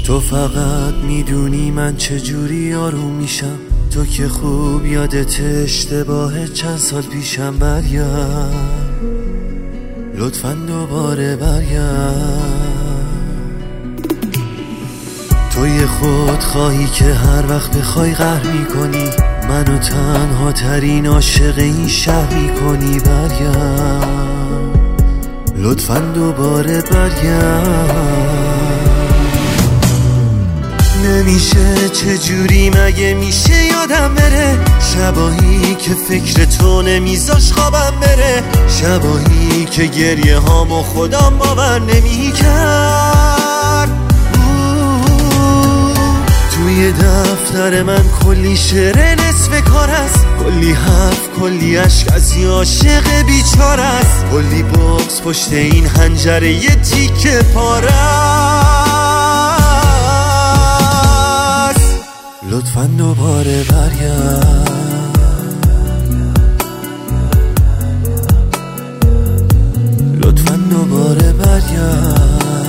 تو فقط میدونی من چجوری آروم میشم، تو که خوب یادت اشتباه چند سال پیشم. برگرد لطفاً دوباره برگرد. تو یه خود خواهی که هر وقت بخوای قهر میکنی، منو تنها ترین عاشق این شهر میکنی. برگرد لطفاً دوباره برگرد. نمیشه چجوری مگه میشه یادم بره، شباهی که فکر تو نمیذاش خوابم بره، شباهی که گریه هامو خودم باور نمیکرد. توی دفتر من کلی شعر نصف کار است، کلی حرف کلی عشق از یه عاشق بیچاره است، کلی بغض پشت این حنجره یه تیکه پاره است. لطفاً دوباره برگرد، لطفاً دوباره برگرد.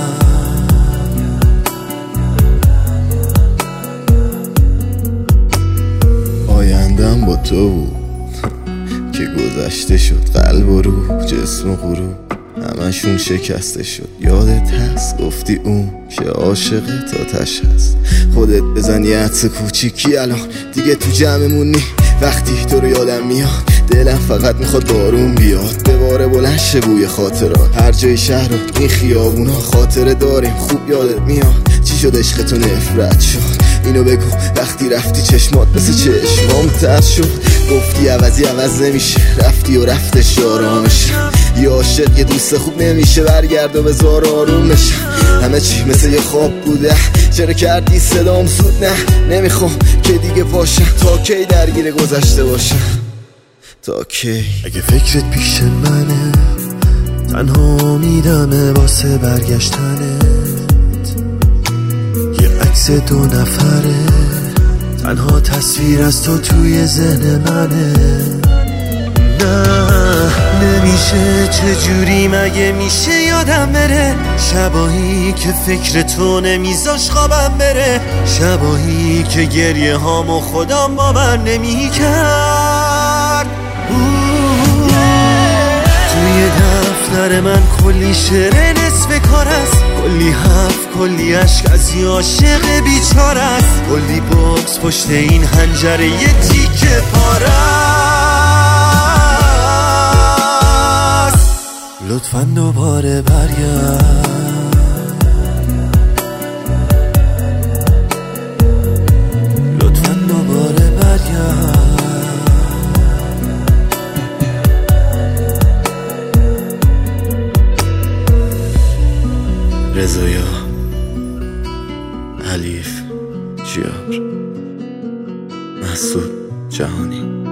آیندم با تو بود که گذشته شد، قلب و روح جسم و غروب همشون شکسته شد. یادت هست گفتی اون که عاشقه تاتش هست، خودت بزن یه عطس کوچیکی الان دیگه تو جمعمونی. وقتی تو رو یادم میاد دلم فقط میخواد بارون بیاد، به باره بلند شه بوی خاطرات. هر جای شهر و این خیابونا خاطره داریم، خوب یادت میاد چی شد عشق تو نفرت شد. اینو بگو وقتی رفتی چشمات مثل چشمام تر شد، گفتی عوضی عوض نمیشه، رفتی و رفتش آرامش. یه عاشق یه دوست خوب نمیشه، برگرد و بذار آروم بشه. همه چی مثل یه خواب بوده، چرا کردی صدام زود؟ نه نمیخوام که دیگه باشم، تا کی درگیر گذشته باشم، تا کی؟ اگه فکرت پیش منه تنها امیدمه واسه برگشتنت، یه عکس دو نفره تنها تصویر از تو توی ذهن منه. نه نمیشه چجوری مگه میشه یادم بره، شباهی که فکر تو نمیذاش خوابم بره، شباهی که گریه هامو خودم باور نمیکرد. توی دفتر من کلی شعر نصف کار است، کلی حرف کلی عشق از یه عاشق بیچاره است، کلی بغض پشت این حنجره یه تیکه پاره است. لطفاً دوباره برگرد، لطفاً دوباره برگرد. رضایا حلیف جیار مسعود جهانی.